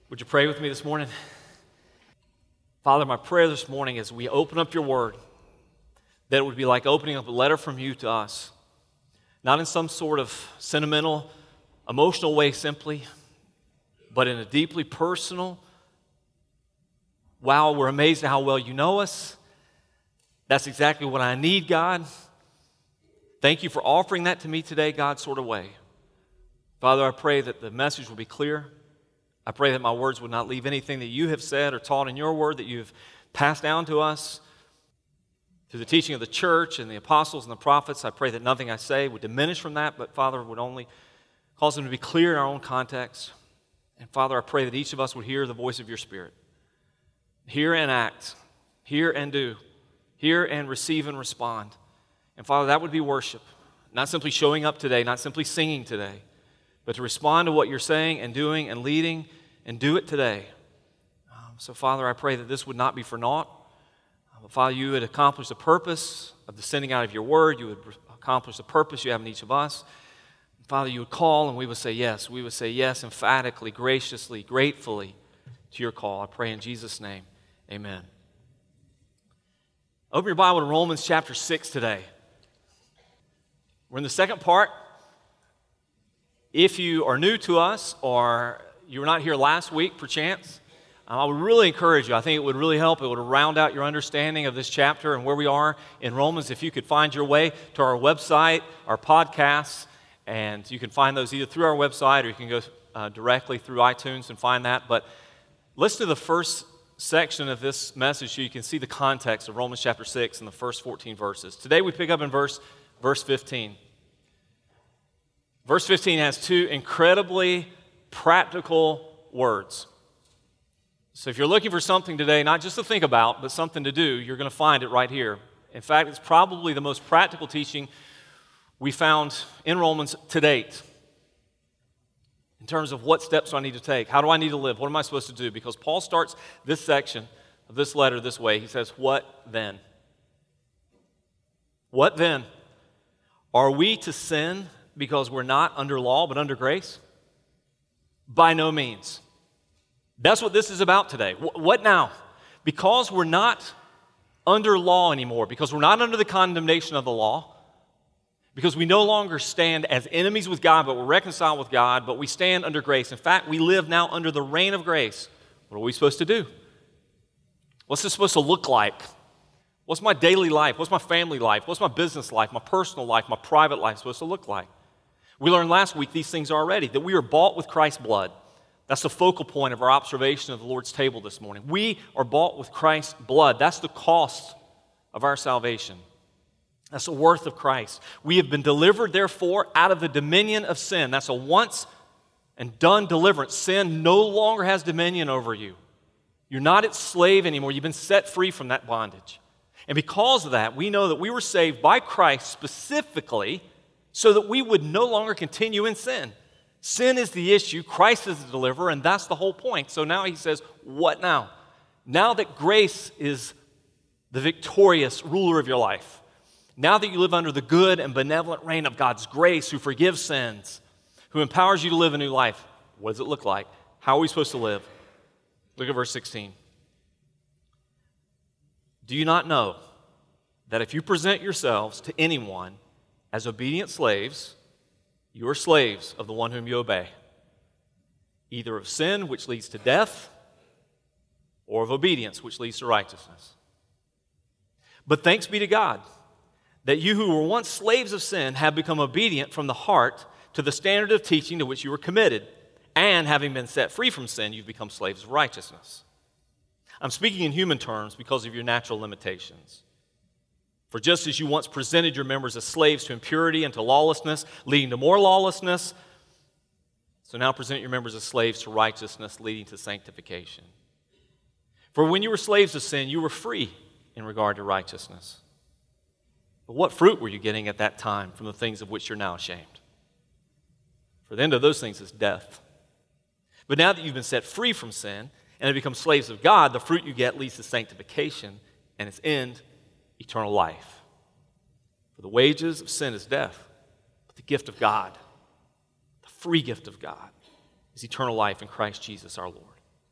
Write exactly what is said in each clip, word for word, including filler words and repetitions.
Would you pray with me this morning? Father, my prayer this morning is we open up your word, that it would be like opening up a letter from you to us, not in some sort of sentimental, emotional way simply, but in a deeply personal, wow, we're amazed at how well you know us. That's exactly what I need, God. Thank you for offering that to me today, God, sort of way. Father, I pray that the message will be clear. I pray that my words would not leave anything that you have said or taught in your word that you have passed down to us through the teaching of the church and the apostles and the prophets. I pray that nothing I say would diminish from that, but Father, would only cause them to be clear in our own context. And Father, I pray that each of us would hear the voice of your Spirit. Hear and act. Hear and do. Hear and receive and respond. And Father, that would be worship. Not simply showing up today, not simply singing today, but to respond to what you're saying and doing and leading and do it today. Um, so Father, I pray that this would not be for naught. Uh, but Father, you would accomplish the purpose of the sending out of your word. You would accomplish the purpose you have in each of us. And Father, you would call and we would say yes. We would say yes emphatically, graciously, gratefully to your call. I pray in Jesus' name, amen. Open your Bible to Romans chapter six today. We're in the second part. If you are new to us or you were not here last week, perchance, I would really encourage you. I think it would really help. It would round out your understanding of this chapter and where we are in Romans. If you could find your way to our website, our podcasts, and you can find those either through our website or you can go uh, directly through iTunes and find that. But listen to the first section of this message so you can see the context of Romans chapter six and the first fourteen verses. Today we pick up in verse, verse fifteen. Verse fifteen has two incredibly practical words. So if you're looking for something today, not just to think about, but something to do, you're going to find it right here. In fact, it's probably the most practical teaching we found in Romans to date. In terms of what steps do I need to take? How do I need to live? What am I supposed to do? Because Paul starts this section of this letter this way. He says, what then? What then? Are we to sin because we're not under law but under grace? By no means. That's what this is about today. What now? Because we're not under law anymore, because we're not under the condemnation of the law, because we no longer stand as enemies with God, but we're reconciled with God, but we stand under grace. In fact, we live now under the reign of grace. What are we supposed to do? What's this supposed to look like? What's my daily life? What's my family life? What's my business life, my personal life, my private life supposed to look like? We learned last week these things already, that we are bought with Christ's blood. That's the focal point of our observation of the Lord's table this morning. We are bought with Christ's blood. That's the cost of our salvation. That's the worth of Christ. We have been delivered, therefore, out of the dominion of sin. That's a once and done deliverance. Sin no longer has dominion over you. You're not its slave anymore. You've been set free from that bondage. And because of that, we know that we were saved by Christ specifically so that we would no longer continue in sin. Sin is the issue, Christ is the deliverer, and that's the whole point. So now he says, what now? Now that grace is the victorious ruler of your life, now that you live under the good and benevolent reign of God's grace, who forgives sins, who empowers you to live a new life, what does it look like? How are we supposed to live? Look at verse sixteen. Do you not know that if you present yourselves to anyone as obedient slaves, you are slaves of the one whom you obey, either of sin, which leads to death, or of obedience, which leads to righteousness. But thanks be to God that you who were once slaves of sin have become obedient from the heart to the standard of teaching to which you were committed, and having been set free from sin, you've become slaves of righteousness. I'm speaking in human terms because of your natural limitations. For just as you once presented your members as slaves to impurity and to lawlessness, leading to more lawlessness, so now present your members as slaves to righteousness, leading to sanctification. For when you were slaves of sin, you were free in regard to righteousness. But what fruit were you getting at that time from the things of which you're now ashamed? For the end of those things is death. But now that you've been set free from sin and have become slaves of God, the fruit you get leads to sanctification, and its end, eternal life. For the wages of sin is death, but the gift of God, the free gift of God, is eternal life in Christ Jesus our Lord.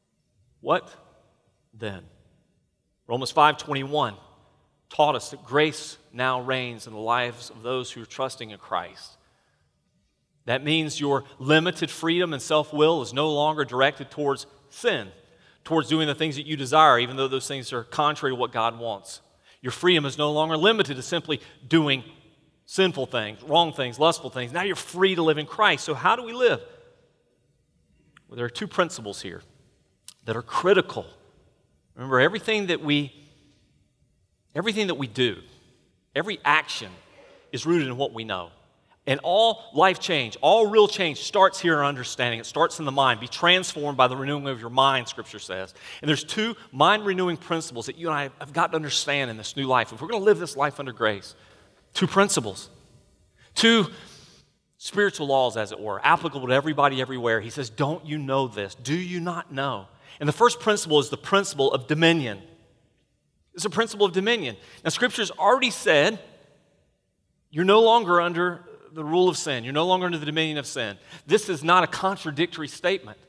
What then? Romans five twenty-one taught us that grace now reigns in the lives of those who are trusting in Christ. That means your limited freedom and self-will is no longer directed towards sin, towards doing the things that you desire, even though those things are contrary to what God wants. Your freedom is no longer limited to simply doing sinful things, wrong things, lustful things. Now you're free to live in Christ. So how do we live? Well, there are two principles here that are critical. Remember, everything that we everything that we do, every action is rooted in what we know. And all life change, all real change starts here in understanding. It starts in the mind. Be transformed by the renewing of your mind, Scripture says. And there's two mind-renewing principles that you and I have got to understand in this new life. If we're going to live this life under grace, two principles, two spiritual laws, as it were, applicable to everybody everywhere. He says, don't you know this? Do you not know? And the first principle is the principle of dominion. It's a principle of dominion. Now, Scripture's already said you're no longer under the rule of sin. You're no longer under the dominion of sin. This is not a contradictory statement.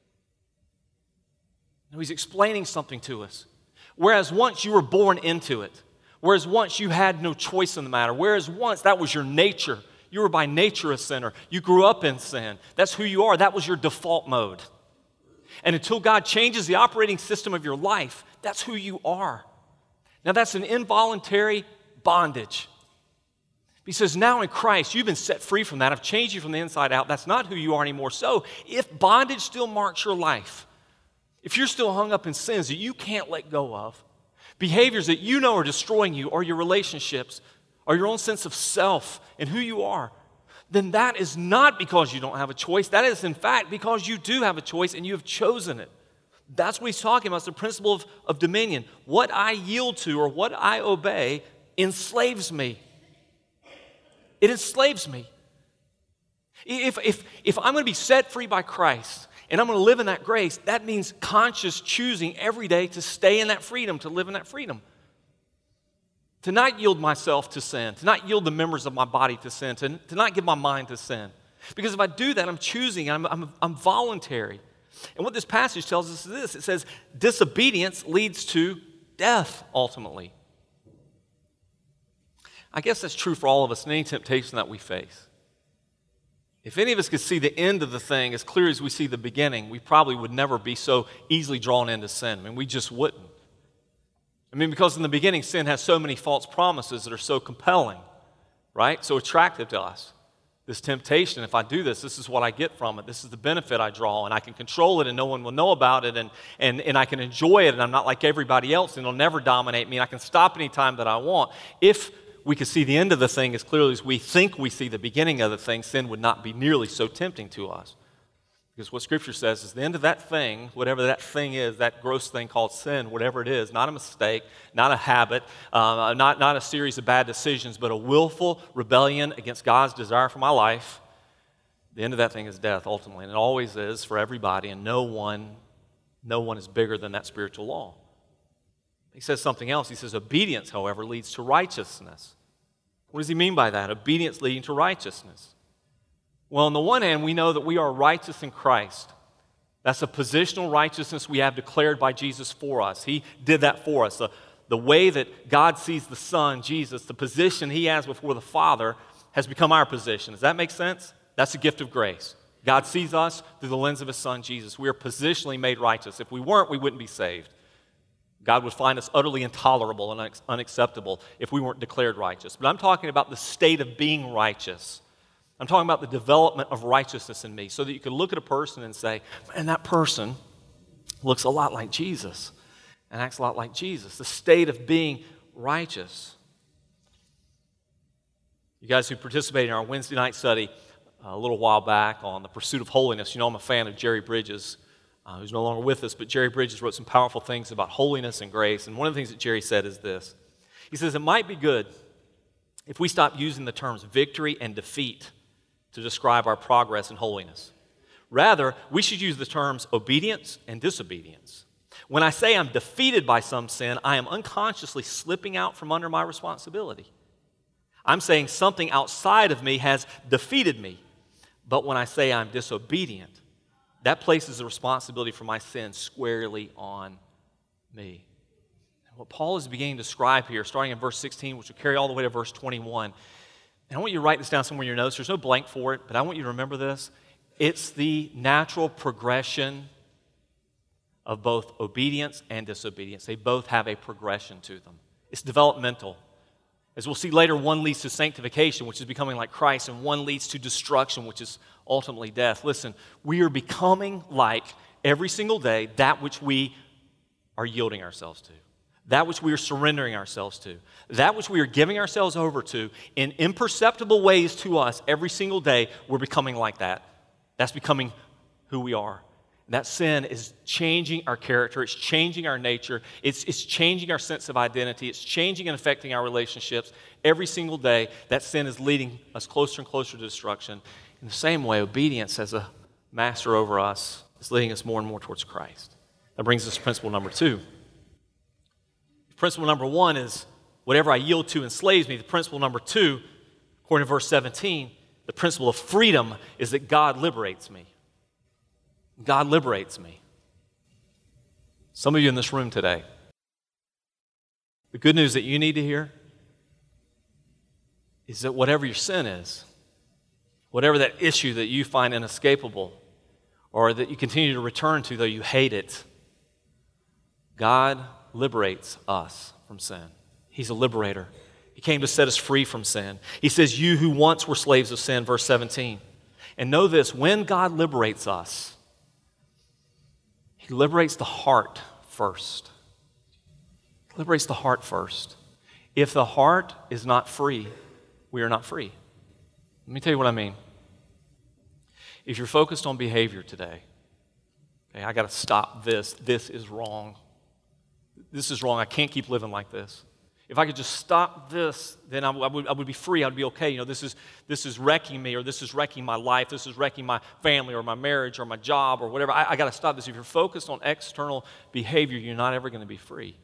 No, he's explaining something to us. Whereas once you were born into it, whereas once you had no choice in the matter, whereas once that was your nature, you were by nature a sinner. You grew up in sin. That's who you are. That was your default mode. And until God changes the operating system of your life, that's who you are. Now, that's an involuntary bondage. He says, now in Christ, you've been set free from that. I've changed you from the inside out. That's not who you are anymore. So, if bondage still marks your life, if you're still hung up in sins that you can't let go of, behaviors that you know are destroying you, or your relationships, or your own sense of self and who you are, then that is not because you don't have a choice. That is, in fact, because you do have a choice and you have chosen it. That's what he's talking about. It's the principle of, of dominion. What I yield to or what I obey enslaves me. It enslaves me. If, if, if I'm going to be set free by Christ and I'm going to live in that grace, that means conscious choosing every day to stay in that freedom, to live in that freedom. To not yield myself to sin, to not yield the members of my body to sin, to, to not give my mind to sin. Because if I do that, I'm choosing, I'm, I'm, I'm voluntary. And what this passage tells us is this. It says disobedience leads to death, ultimately. I guess that's true for all of us in any temptation that we face. If any of us could see the end of the thing as clear as we see the beginning, we probably would never be so easily drawn into sin. I mean, we just wouldn't. I mean, because in the beginning, sin has so many false promises that are so compelling, right? So attractive to us. This temptation, if I do this, this is what I get from it. This is the benefit I draw, and I can control it, and no one will know about it, and, and, and I can enjoy it, and I'm not like everybody else, and it'll never dominate me, and I can stop any time that I want. If we could see the end of the thing as clearly as we think we see the beginning of the thing, sin would not be nearly so tempting to us. Because what Scripture says is the end of that thing, whatever that thing is, that gross thing called sin, whatever it is, not a mistake, not a habit, uh, not, not a series of bad decisions, but a willful rebellion against God's desire for my life, the end of that thing is death, ultimately. And it always is for everybody, and no one, no one is bigger than that spiritual law. He says something else. He says, obedience, however, leads to righteousness. What does he mean by that? Obedience leading to righteousness. Well, on the one hand, we know that we are righteous in Christ. That's a positional righteousness we have declared by Jesus for us. He did that for us. The, the way that God sees the Son, Jesus, the position he has before the Father, has become our position. Does that make sense? That's a gift of grace. God sees us through the lens of his Son, Jesus. We are positionally made righteous. If we weren't, we wouldn't be saved. God would find us utterly intolerable and unac- unacceptable if we weren't declared righteous. But I'm talking about the state of being righteous. I'm talking about the development of righteousness in me so that you can look at a person and say, man, that person looks a lot like Jesus and acts a lot like Jesus. The state of being righteous. You guys who participated in our Wednesday night study a little while back on the pursuit of holiness, you know I'm a fan of Jerry Bridges, uh, who's no longer with us, but Jerry Bridges wrote some powerful things about holiness and grace, and one of the things that Jerry said is this. He says, it might be good if we stop using the terms victory and defeat to describe our progress in holiness. Rather, we should use the terms obedience and disobedience. When I say I'm defeated by some sin, I am unconsciously slipping out from under my responsibility. I'm saying something outside of me has defeated me. But when I say I'm disobedient, that places the responsibility for my sin squarely on me. What Paul is beginning to describe here, starting in verse sixteen, which will carry all the way to verse twenty-one, and I want you to write this down somewhere in your notes. There's no blank for it, but I want you to remember this. It's the natural progression of both obedience and disobedience. They both have a progression to them. It's developmental. As we'll see later, one leads to sanctification, which is becoming like Christ, and one leads to destruction, which is ultimately death. Listen, we are becoming like, every single day, that which we are yielding ourselves to, that which we are surrendering ourselves to, that which we are giving ourselves over to in imperceptible ways to us every single day. We're becoming like that. That's becoming who we are. That sin is changing our character. It's changing our nature. It's, it's changing our sense of identity. It's changing and affecting our relationships. Every single day, that sin is leading us closer and closer to destruction. In the same way, obedience as a master over us is leading us more and more towards Christ. That brings us to principle number two. Principle number one is whatever I yield to enslaves me. The principle number two, according to verse seventeen, the principle of freedom is that God liberates me. God liberates me. Some of you in this room today, the good news that you need to hear is that whatever your sin is, whatever that issue that you find inescapable or that you continue to return to though you hate it, God liberates us from sin. He's a liberator. He came to set us free from sin. He says, you who once were slaves of sin, verse seventeen. And know this, when God liberates us, He liberates the heart first. He liberates the heart first. If the heart is not free, we are not free. Let me tell you what I mean. If you're focused on behavior today, okay, I got to stop this. This is wrong. This is wrong. I can't keep living like this. If I could just stop this, then I, I, would, I would be free. I would be okay. You know, this is, this is wrecking me, or this is wrecking my life. This is wrecking my family or my marriage or my job or whatever. I, I got to stop this. If you're focused on external behavior, you're not ever going to be free.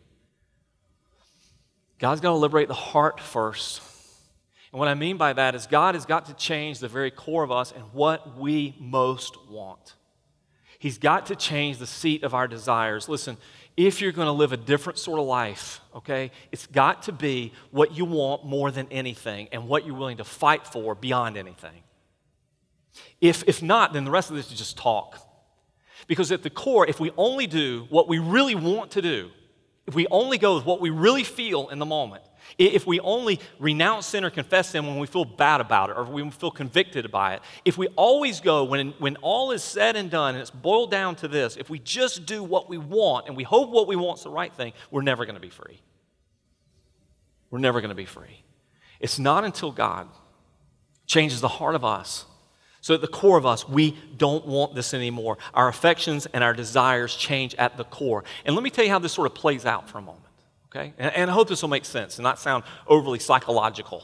God's got to liberate the heart first. And what I mean by that is God has got to change the very core of us and what we most want. He's got to change the seat of our desires. Listen, if you're going to live a different sort of life, okay, it's got to be what you want more than anything and what you're willing to fight for beyond anything. If, if not, then the rest of this is just talk. Because at the core, if we only do what we really want to do, if we only go with what we really feel in the moment, if we only renounce sin or confess sin when we feel bad about it or we feel convicted by it, if we always go when, when all is said and done and it's boiled down to this, if we just do what we want and we hope what we want is the right thing, we're never going to be free. We're never going to be free. It's not until God changes the heart of us so at the core of us, we don't want this anymore. Our affections and our desires change at the core. And let me tell you how this sort of plays out for a moment. Okay? And, and I hope this will make sense and not sound overly psychological.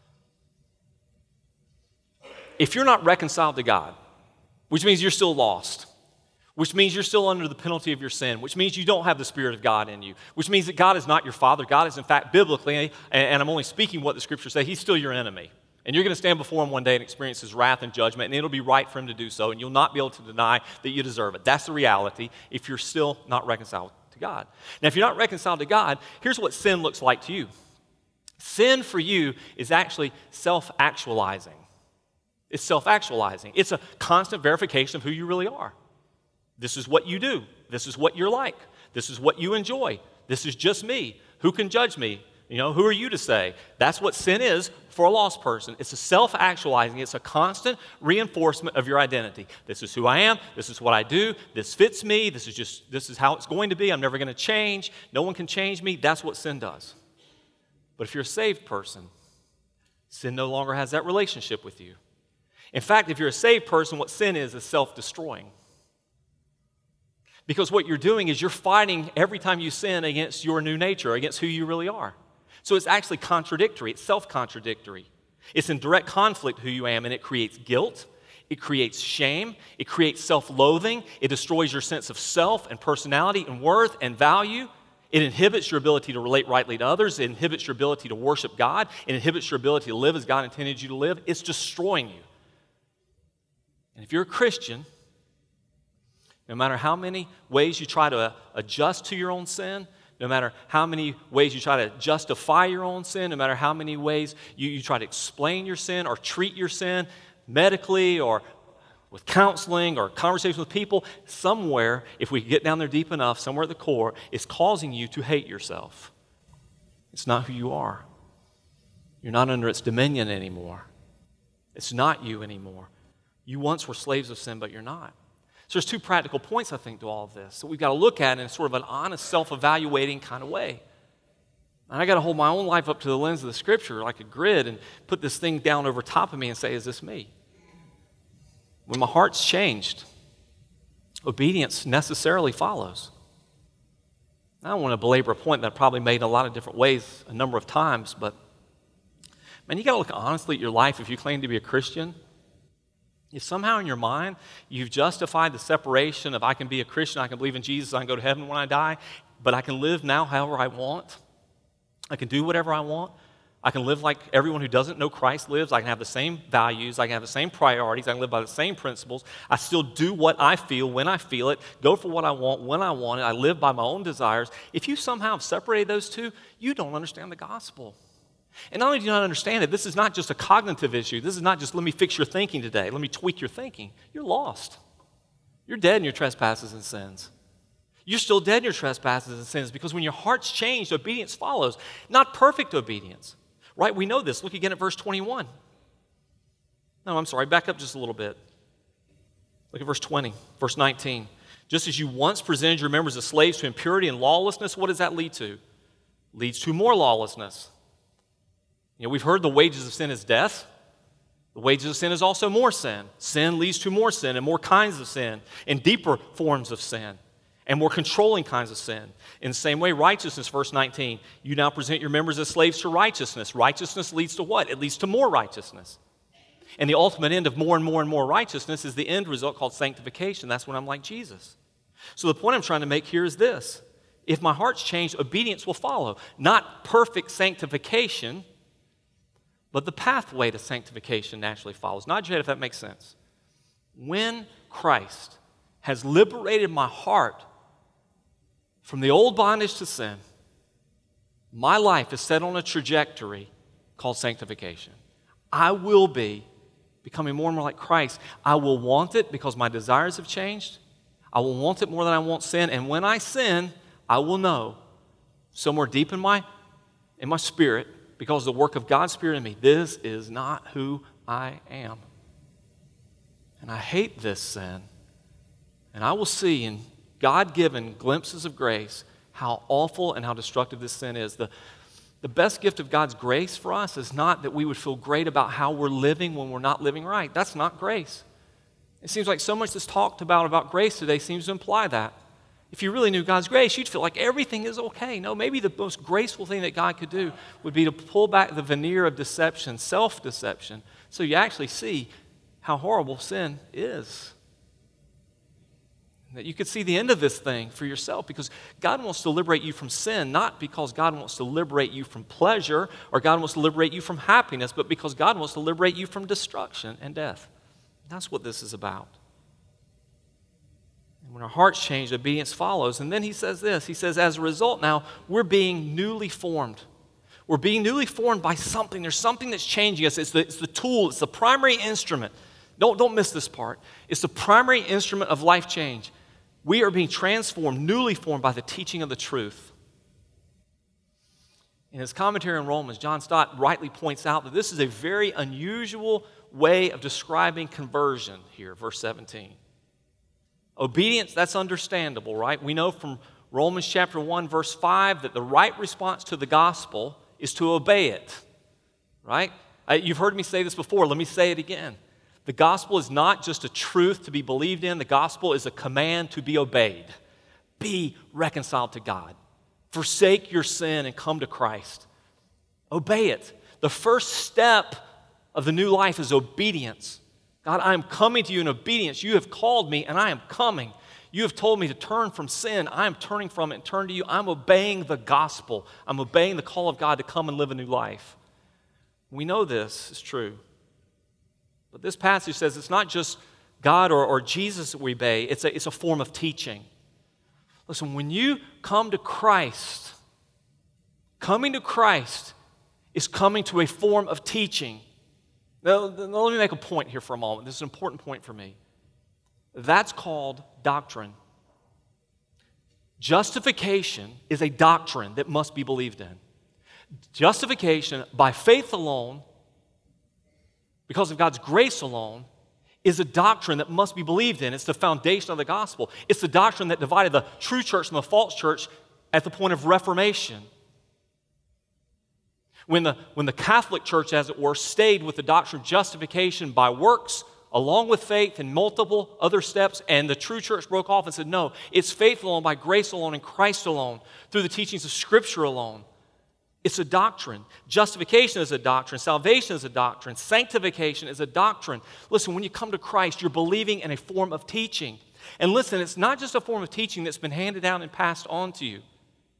If you're not reconciled to God, which means you're still lost, which means you're still under the penalty of your sin, which means you don't have the Spirit of God in you, which means that God is not your Father. God is, in fact, biblically, and, and I'm only speaking what the Scriptures say, He's still your enemy. And you're going to stand before Him one day and experience His wrath and judgment, and it'll be right for Him to do so, and you'll not be able to deny that you deserve it. That's the reality if you're still not reconciled to God. Now, if you're not reconciled to God, here's what sin looks like to you. Sin for you is actually self-actualizing. It's self-actualizing. It's a constant verification of who you really are. This is what you do. This is what you're like. This is what you enjoy. This is just me. Who can judge me? You know, who are you to say? That's what sin is for a lost person. It's a self-actualizing. It's a constant reinforcement of your identity. This is who I am. This is what I do. This fits me. This is just, this is how it's going to be. I'm never going to change. No one can change me. That's what sin does. But if you're a saved person, sin no longer has that relationship with you. In fact, if you're a saved person, what sin is is self-destroying. Because what you're doing is you're fighting every time you sin against your new nature, against who you really are. So it's actually contradictory. It's self-contradictory. It's in direct conflict who you am, and it creates guilt. It creates shame. It creates self-loathing. It destroys your sense of self and personality and worth and value. It inhibits your ability to relate rightly to others. It inhibits your ability to worship God. It inhibits your ability to live as God intended you to live. It's destroying you. And if you're a Christian, No matter how many ways you try to uh, adjust to your own sin, no matter how many ways you try to justify your own sin, no matter how many ways you, you try to explain your sin or treat your sin medically or with counseling or conversation with people, somewhere, if we get down there deep enough, somewhere at the core, it's causing you to hate yourself. It's not who you are. You're not under its dominion anymore. It's not you anymore. You once were slaves of sin, but you're not. So there's two practical points, I think, to all of this that we've got to look at in sort of an honest, self-evaluating kind of way. And I got to hold my own life up to the lens of the Scripture like a grid and put this thing down over top of me and say, is this me? When my heart's changed, obedience necessarily follows. I don't want to belabor a point that I probably made in a lot of different ways a number of times, but man, you got to look honestly at your life if you claim to be a Christian. If somehow in your mind you've justified the separation of I can be a Christian, I can believe in Jesus, I can go to heaven when I die, but I can live now however I want. I can do whatever I want. I can live like everyone who doesn't know Christ lives. I can have the same values. I can have the same priorities. I can live by the same principles. I still do what I feel when I feel it, go for what I want when I want it. I live by my own desires. If you somehow have separated those two, you don't understand the gospel. And not only do you not understand it, this is not just a cognitive issue. This is not just let me fix your thinking today. Let me tweak your thinking. You're lost. You're dead in your trespasses and sins. You're still dead in your trespasses and sins because when your heart's changed, obedience follows. Not perfect obedience, right? We know this. Look again at verse twenty-one. No, I'm sorry. Back up just a little bit. Look at verse twenty, verse nineteen. Just as you once presented your members as slaves to impurity and lawlessness, what does that lead to? Leads to more lawlessness. You know, we've heard the wages of sin is death. The wages of sin is also more sin. Sin leads to more sin and more kinds of sin and deeper forms of sin and more controlling kinds of sin. In the same way, righteousness, verse nineteen, you now present your members as slaves to righteousness. Righteousness leads to what? It leads to more righteousness. And the ultimate end of more and more and more righteousness is the end result called sanctification. That's when I'm like Jesus. So the point I'm trying to make here is this. If my heart's changed, obedience will follow. Not perfect sanctification, but the pathway to sanctification naturally follows. Nod your head if that makes sense. When Christ has liberated my heart from the old bondage to sin, my life is set on a trajectory called sanctification. I will be becoming more and more like Christ. I will want it because my desires have changed. I will want it more than I want sin. And when I sin, I will know somewhere deep in my, in my spirit, because of the work of God's Spirit in me, this is not who I am. And I hate this sin. And I will see in God-given glimpses of grace how awful and how destructive this sin is. The, the best gift of God's grace for us is not that we would feel great about how we're living when we're not living right. That's not grace. It seems like so much that's talked about about grace today seems to imply that. If you really knew God's grace, you'd feel like everything is okay. No, maybe the most graceful thing that God could do would be to pull back the veneer of deception, self-deception, so you actually see how horrible sin is. That you could see the end of this thing for yourself, because God wants to liberate you from sin, not because God wants to liberate you from pleasure or God wants to liberate you from happiness, but because God wants to liberate you from destruction and death. That's what this is about. And when our hearts change, obedience follows. And then he says this. He says, as a result now, we're being newly formed. We're being newly formed by something. There's something that's changing us. It's the, it's the tool. It's the primary instrument. Don't, don't miss this part. It's the primary instrument of life change. We are being transformed, newly formed by the teaching of the truth. In his commentary on Romans, John Stott rightly points out that this is a very unusual way of describing conversion here, verse seventeen. Obedience, that's understandable, right? We know from Romans chapter one, verse five, that the right response to the gospel is to obey it, right? You've heard me say this before. Let me say it again. The gospel is not just a truth to be believed in. The gospel is a command to be obeyed. Be reconciled to God. Forsake your sin and come to Christ. Obey it. The first step of the new life is obedience. God, I am coming to you in obedience. You have called me and I am coming. You have told me to turn from sin. I am turning from it and turn to you. I'm obeying the gospel. I'm obeying the call of God to come and live a new life. We know this is true. But this passage says it's not just God or, or Jesus that we obey, it's a, it's a form of teaching. Listen, when you come to Christ, coming to Christ is coming to a form of teaching. Now, now let me make a point here for a moment. This is an important point for me. That's called doctrine. Justification is a doctrine that must be believed in. Justification by faith alone, because of God's grace alone, is a doctrine that must be believed in. It's the foundation of the gospel. It's the doctrine that divided the true church from the false church at the point of Reformation. When the, when the Catholic Church, as it were, stayed with the doctrine of justification by works, along with faith and multiple other steps, and the true church broke off and said, no, it's faith alone, by grace alone, in Christ alone, through the teachings of Scripture alone. It's a doctrine. Justification is a doctrine. Salvation is a doctrine. Sanctification is a doctrine. Listen, when you come to Christ, you're believing in a form of teaching. And listen, it's not just a form of teaching that's been handed down and passed on to you.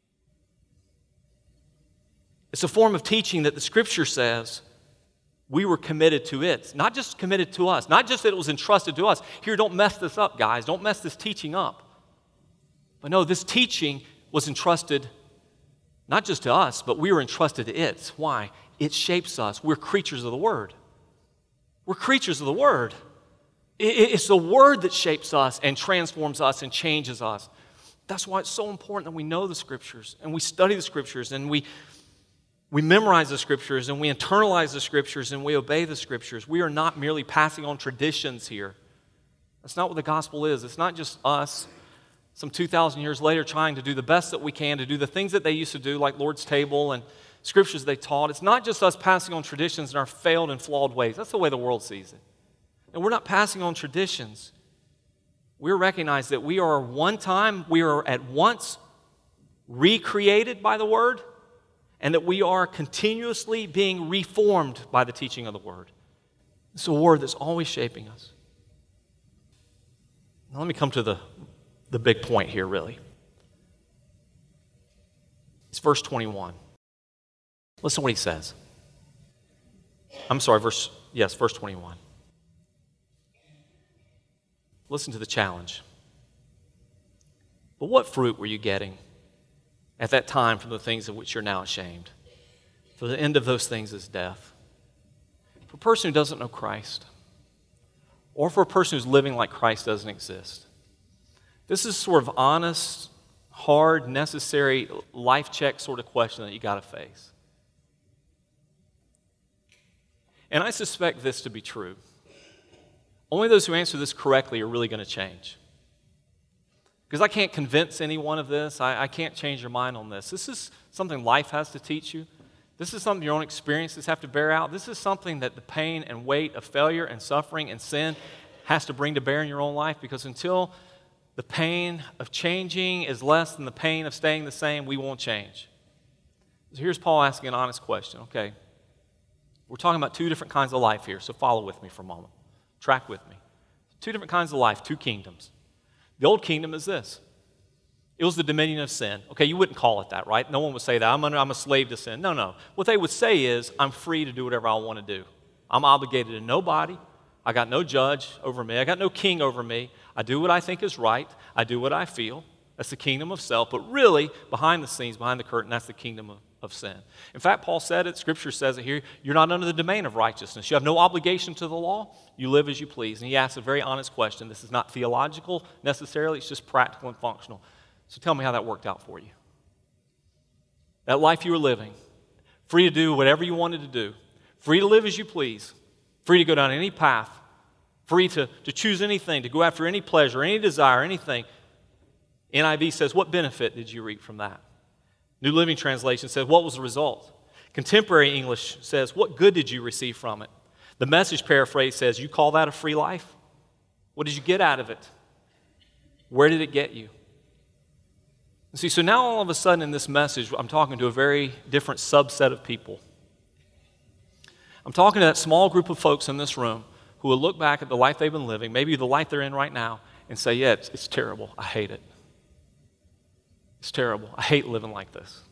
It's a form of teaching that the Scripture says we were committed to it. Not just committed to us. Not just that it was entrusted to us. Here, don't mess this up, guys. Don't mess this teaching up. But no, this teaching was entrusted not just to us, but we were entrusted to it. Why? It shapes us. We're creatures of the Word. We're creatures of the Word. It's the Word that shapes us and transforms us and changes us. That's why it's so important that we know the Scriptures and we study the Scriptures and we, we memorize the Scriptures and we internalize the Scriptures and we obey the Scriptures. We are not merely passing on traditions here. That's not what the gospel is. It's not just us some two thousand years later trying to do the best that we can, to do the things that they used to do, like Lord's table and Scriptures they taught. It's not just us passing on traditions in our failed and flawed ways. That's the way the world sees it. And we're not passing on traditions. We recognize that we are one time, we are at once recreated by the Word, and that we are continuously being reformed by the teaching of the Word. It's a Word that's always shaping us. Now let me come to the, the big point here, really. It's verse twenty-one. Listen to what he says. I'm sorry, verse, yes, verse twenty-one. Listen to the challenge. But what fruit were you getting at that time from the things of which you're now ashamed? For the end of those things is death. For a person who doesn't know Christ, or for a person who's living like Christ doesn't exist, this is sort of honest, hard, necessary, life check sort of question that you got to face. And I suspect this to be true. Only those who answer this correctly are really going to change. Because I can't convince anyone of this. I, I can't change your mind on this. This is something life has to teach you. This is something your own experiences have to bear out. This is something that the pain and weight of failure and suffering and sin has to bring to bear in your own life. Because until the pain of changing is less than the pain of staying the same, we won't change. So here's Paul asking an honest question. Okay, we're talking about two different kinds of life here, so follow with me for a moment. Track with me. Two different kinds of life, two kingdoms. The old kingdom is this. It was the dominion of sin. Okay, you wouldn't call it that, right? No one would say that. I'm, under, I'm a slave to sin. No, no. What they would say is, I'm free to do whatever I want to do. I'm obligated to nobody. I got no judge over me. I got no king over me. I do what I think is right. I do what I feel. That's the kingdom of self. But really, behind the scenes, behind the curtain, that's the kingdom of of sin. In fact, Paul said it, Scripture says it here, you're not under the domain of righteousness. You have no obligation to the law. You live as you please. And he asks a very honest question. This is not theological necessarily. It's just practical and functional. So tell me how that worked out for you. That life you were living, free to do whatever you wanted to do, free to live as you please, free to go down any path, free to, to choose anything, to go after any pleasure, any desire, anything. N I V says, what benefit did you reap from that? New Living Translation says, what was the result? Contemporary English says, what good did you receive from it? The Message paraphrase says, you call that a free life? What did you get out of it? Where did it get you? See, so now all of a sudden in this message, I'm talking to a very different subset of people. I'm talking to that small group of folks in this room who will look back at the life they've been living, maybe the life they're in right now, and say, yeah, it's, it's terrible. I hate it. It's terrible. I hate living like this.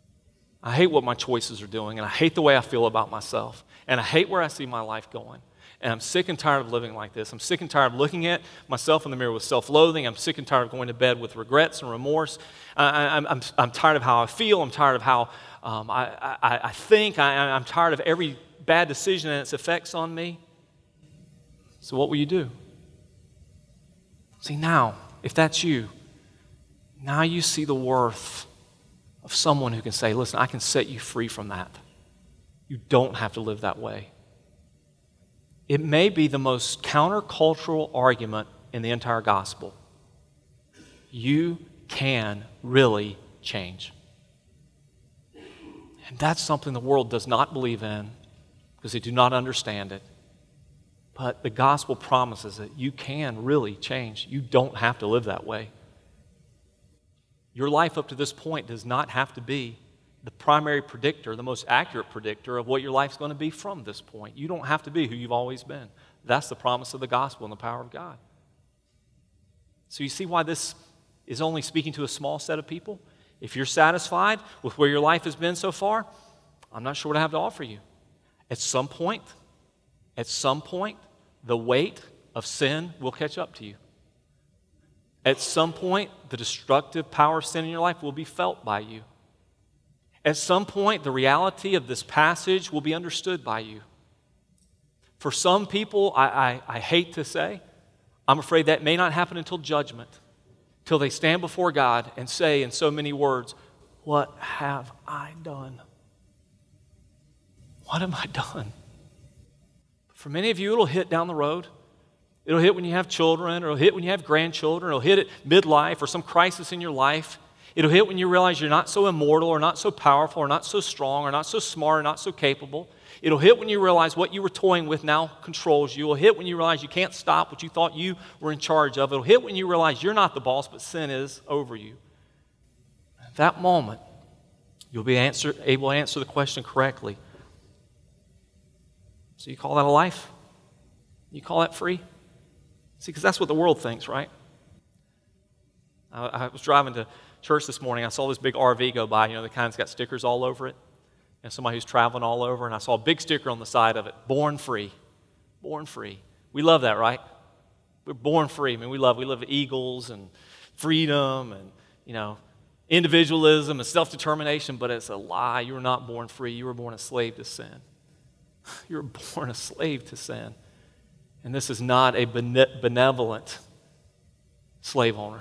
I hate what my choices are doing, and I hate the way I feel about myself, and I hate where I see my life going. And I'm sick and tired of living like this. I'm sick and tired of looking at myself in the mirror with self-loathing. I'm sick and tired of going to bed with regrets and remorse. I, I, I'm, I'm tired of how I feel. I'm tired of how um, I, I, I think. I, I'm tired of every bad decision and its effects on me. So what will you do? See, now, if that's you, now you see the worth of someone who can say, listen, I can set you free from that. You don't have to live that way. It may be the most countercultural argument in the entire gospel. You can really change. And that's something the world does not believe in because they do not understand it. But the gospel promises that you can really change. You don't have to live that way. Your life up to this point does not have to be the primary predictor, the most accurate predictor of what your life's going to be from this point. You don't have to be who you've always been. That's the promise of the gospel and the power of God. So you see why this is only speaking to a small set of people? If you're satisfied with where your life has been so far, I'm not sure what I have to offer you. At some point, at some point, the weight of sin will catch up to you. At some point, the destructive power of sin in your life will be felt by you. At some point, the reality of this passage will be understood by you. For some people, I, I, I hate to say, I'm afraid that may not happen until judgment, till they stand before God and say in so many words, what have I done? What have I done? For many of you, it'll hit down the road. It'll hit when you have children, or it'll hit when you have grandchildren, or it'll hit at midlife or some crisis in your life. It'll hit when you realize you're not so immortal or not so powerful or not so strong or not so smart or not so capable. It'll hit when you realize what you were toying with now controls you. It'll hit when you realize you can't stop what you thought you were in charge of. It'll hit when you realize you're not the boss, but sin is over you. At that moment, you'll be answer, able to answer the question correctly. So you call that a life? You call that free? See, because that's what the world thinks, right? I, I was driving to church this morning. I saw this big R V go by, you know, the kind that's got stickers all over it. And somebody who's traveling all over, and I saw a big sticker on the side of it, born free. Born free. We love that, right? We're born free. I mean, we love, we love eagles and freedom and, you know, individualism and self-determination, but it's a lie. You were not born free. You were born a slave to sin. You were born a slave to sin. And this is not a benevolent slave owner.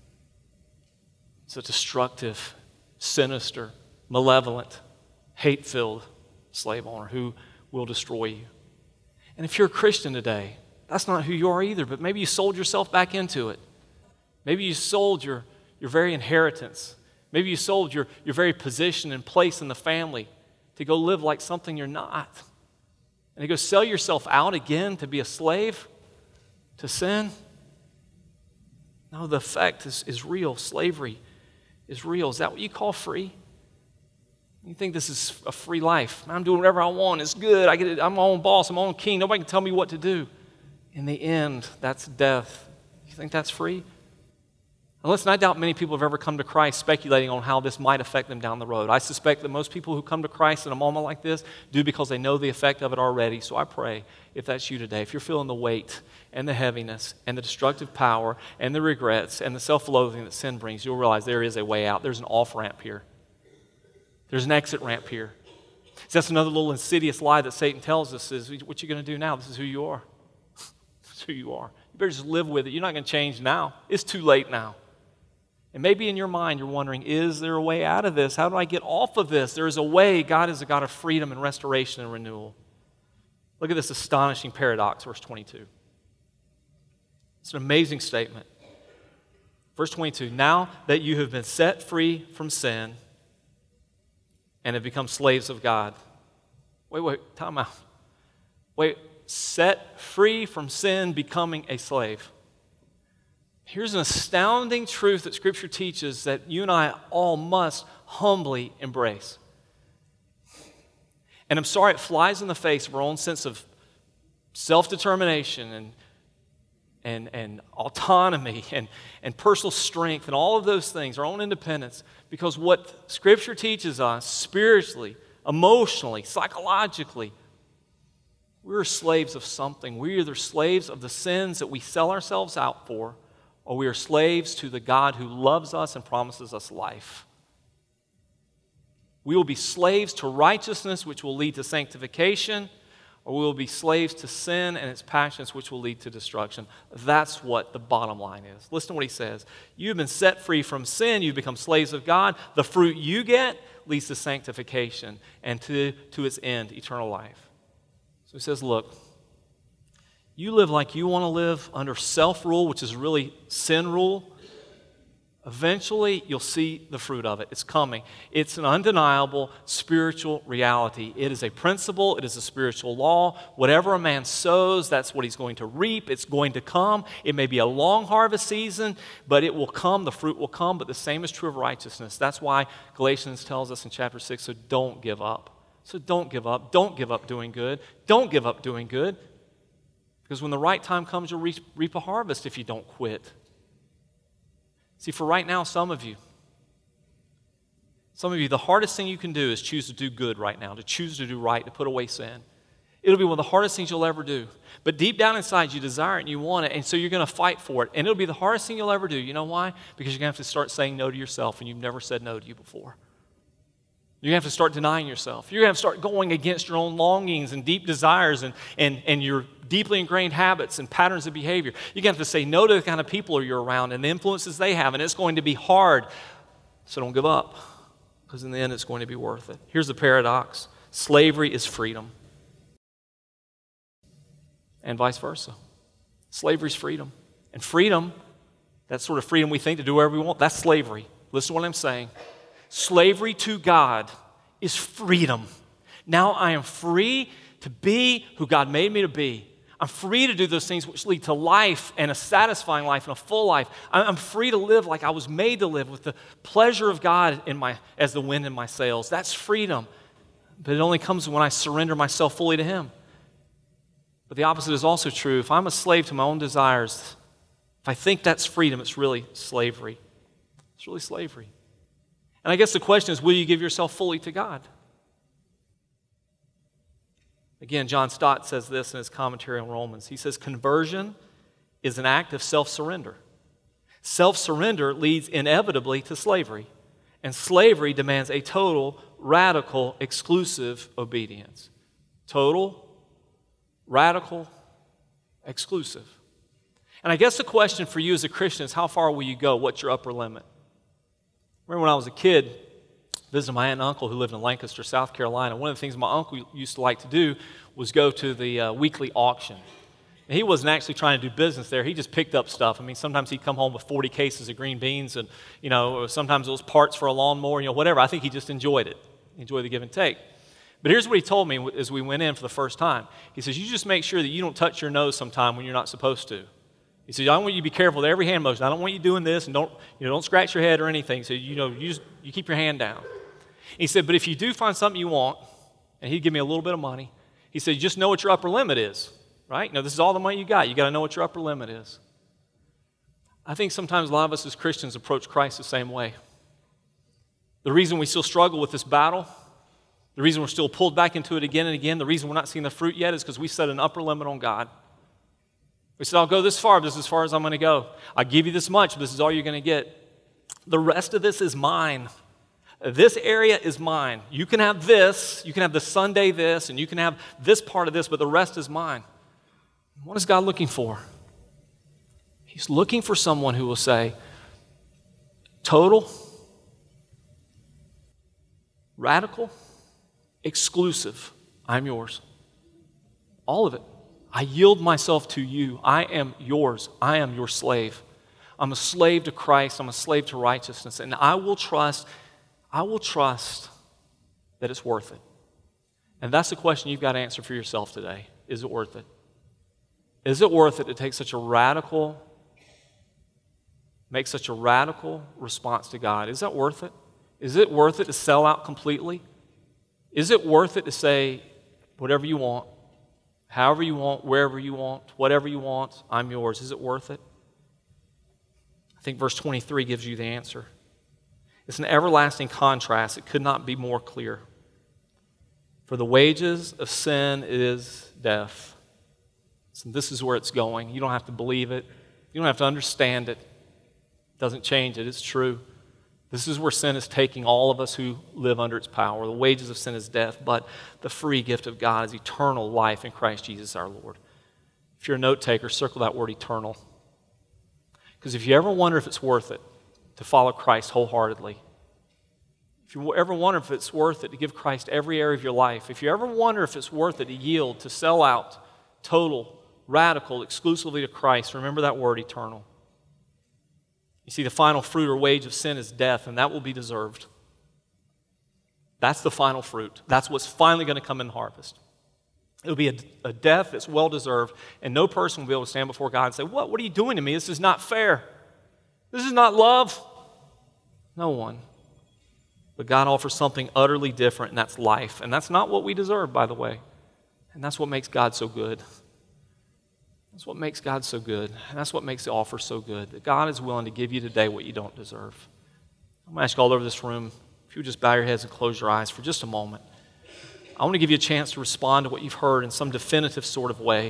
It's a destructive, sinister, malevolent, hate-filled slave owner who will destroy you. And if you're a Christian today, that's not who you are either, but maybe you sold yourself back into it. Maybe you sold your, your very inheritance. Maybe you sold your, your very position and place in the family to go live like something you're not. And to go sell yourself out again to be a slave to sin. No, the effect is, is real. Slavery is real. Is that what you call free? You think this is a free life? I'm doing whatever I want. It's good. I get it. I'm my own boss. I'm my own king. Nobody can tell me what to do. In the end, that's death. You think that's free? And listen, I doubt many people have ever come to Christ speculating on how this might affect them down the road. I suspect that most people who come to Christ in a moment like this do because they know the effect of it already. So I pray, if that's you today, if you're feeling the weight and the heaviness and the destructive power and the regrets and the self-loathing that sin brings, you'll realize there is a way out. There's an off-ramp here. There's an exit ramp here. So that's another little insidious lie that Satan tells us is, what you going to do now? This is who you are. This is who you are. You better just live with it. You're not going to change now. It's too late now. And maybe in your mind you're wondering, is there a way out of this? How do I get off of this? There is a way. God is a God of freedom and restoration and renewal. Look at this astonishing paradox, verse twenty-two. It's an amazing statement. Verse twenty-two, now that you have been set free from sin and have become slaves of God. Wait, wait, time out. Wait, set free from sin, becoming a slave. Here's an astounding truth that Scripture teaches that you and I all must humbly embrace. And I'm sorry, it flies in the face of our own sense of self-determination and, and, and autonomy and, and personal strength and all of those things, our own independence, because what Scripture teaches us spiritually, emotionally, psychologically, We're slaves of something. We're either slaves of the sins that we sell ourselves out for, or we are slaves to the God who loves us and promises us life. We will be slaves to righteousness, which will lead to sanctification, or we will be slaves to sin and its passions, which will lead to destruction. That's what the bottom line is. Listen to what he says. You've been set free from sin. You've become slaves of God. The fruit you get leads to sanctification and to, to its end, eternal life. So he says, look, you live like you want to live under self-rule, which is really sin rule. Eventually, you'll see the fruit of it. It's coming. It's an undeniable spiritual reality. It is a principle. It is a spiritual law. Whatever a man sows, that's what he's going to reap. It's going to come. It may be a long harvest season, but it will come. The fruit will come. But the same is true of righteousness. That's why Galatians tells us in chapter six, so don't give up. So don't give up. Don't give up doing good. Don't give up doing good. Because when the right time comes, you'll reap, reap a harvest if you don't quit. See, for right now, some of you, some of you, the hardest thing you can do is choose to do good right now, to choose to do right, to put away sin. It'll be one of the hardest things you'll ever do. But deep down inside, you desire it and you want it, and so you're going to fight for it. And it'll be the hardest thing you'll ever do. You know why? Because you're going to have to start saying no to yourself, and you've never said no to you before. You're going to have to start denying yourself. You're going to have to start going against your own longings and deep desires and, and, and your deeply ingrained habits and patterns of behavior. You're going to have to say no to the kind of people you're around and the influences they have, and it's going to be hard. So don't give up, because in the end, it's going to be worth it. Here's the paradox. Slavery is freedom, and vice versa. Slavery is freedom. And freedom, that sort of freedom we think to do whatever we want, that's slavery. Listen to what I'm saying. Slavery to God is freedom. Now I am free to be who God made me to be. I'm free to do those things which lead to life and a satisfying life and a full life. I'm free to live like I was made to live with the pleasure of God in my, as the wind in my sails. That's freedom. But it only comes when I surrender myself fully to Him. But the opposite is also true. If I'm a slave to my own desires, if I think that's freedom, it's really slavery. It's really slavery. And I guess the question is, will you give yourself fully to God? Again, John Stott says this in his commentary on Romans. He says, conversion is an act of self-surrender. Self-surrender leads inevitably to slavery. And slavery demands a total, radical, exclusive obedience. Total, radical, exclusive. And I guess the question for you as a Christian is, how far will you go? What's your upper limit? Remember when I was a kid, visiting my aunt and uncle who lived in Lancaster, South Carolina. One of the things my uncle used to like to do was go to the uh, weekly auction. And he wasn't actually trying to do business there. He just picked up stuff. I mean, sometimes he'd come home with forty cases of green beans, and, you know, sometimes it was parts for a lawnmower, you know, whatever. I think he just enjoyed it, enjoyed the give and take. But here's what he told me as we went in for the first time. He says, you just make sure that you don't touch your nose sometime when you're not supposed to. He said, I want you to be careful with every hand motion. I don't want you doing this, and don't, you know, don't scratch your head or anything. So, you know, you, just, you keep your hand down. He said, but if you do find something you want, and he'd give me a little bit of money, he said, just know what your upper limit is, right? You know, this is all the money you got. You got to know what your upper limit is. I think sometimes a lot of us as Christians approach Christ the same way. The reason we still struggle with this battle, the reason we're still pulled back into it again and again, the reason we're not seeing the fruit yet is because we set an upper limit on God. We said, I'll go this far, but this is as far as I'm going to go. I'll give you this much, but this is all you're going to get. The rest of this is mine. This area is mine. You can have this, you can have the Sunday this, and you can have this part of this, but the rest is mine. What is God looking for? He's looking for someone who will say, total, radical, exclusive, I'm yours. All of it. I yield myself to you. I am yours. I am your slave. I'm a slave to Christ. I'm a slave to righteousness. And I will trust, I will trust that it's worth it. And that's the question you've got to answer for yourself today. Is it worth it? Is it worth it to take such a radical, make such a radical response to God? Is that worth it? Is it worth it to sell out completely? Is it worth it to say, whatever you want, however you want, wherever you want, whatever you want, I'm yours? Is it worth it? I think verse twenty-three gives you the answer. It's an everlasting contrast. It could not be more clear. For the wages of sin is death. So this is where it's going. You don't have to believe it. You don't have to understand it. It doesn't change it. It's true. This is where sin is taking all of us who live under its power. The wages of sin is death, but the free gift of God is eternal life in Christ Jesus our Lord. If you're a note taker, circle that word eternal. Because if you ever wonder if it's worth it to follow Christ wholeheartedly, if you ever wonder if it's worth it to give Christ every area of your life, if you ever wonder if it's worth it to yield, to sell out, total, radical, exclusively to Christ, remember that word, eternal. You see, the final fruit or wage of sin is death, and that will be deserved. That's the final fruit. That's what's finally going to come in harvest. It'll be a, a death that's well-deserved, and no person will be able to stand before God and say, what, what are you doing to me? This is not fair. This is not love. No one. But God offers something utterly different, and that's life. And that's not what we deserve, by the way. And that's what makes God so good. That's what makes God so good. And that's what makes the offer so good. That God is willing to give you today what you don't deserve. I'm going to ask you all over this room, if you would just bow your heads and close your eyes for just a moment. I want to give you a chance to respond to what you've heard in some definitive sort of way.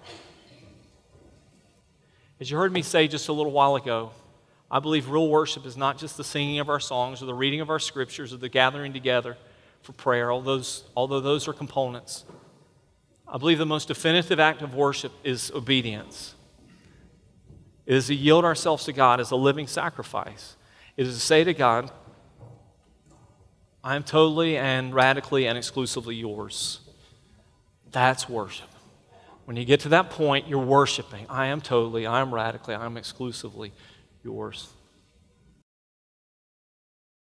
As you heard me say just a little while ago, I believe real worship is not just the singing of our songs or the reading of our scriptures or the gathering together for prayer, although those, although those are components. I believe the most definitive act of worship is obedience. It is to yield ourselves to God as a living sacrifice. It is to say to God, I am totally and radically and exclusively yours. That's worship. When you get to that point, you're worshiping. I am totally, I am radically, I am exclusively yours.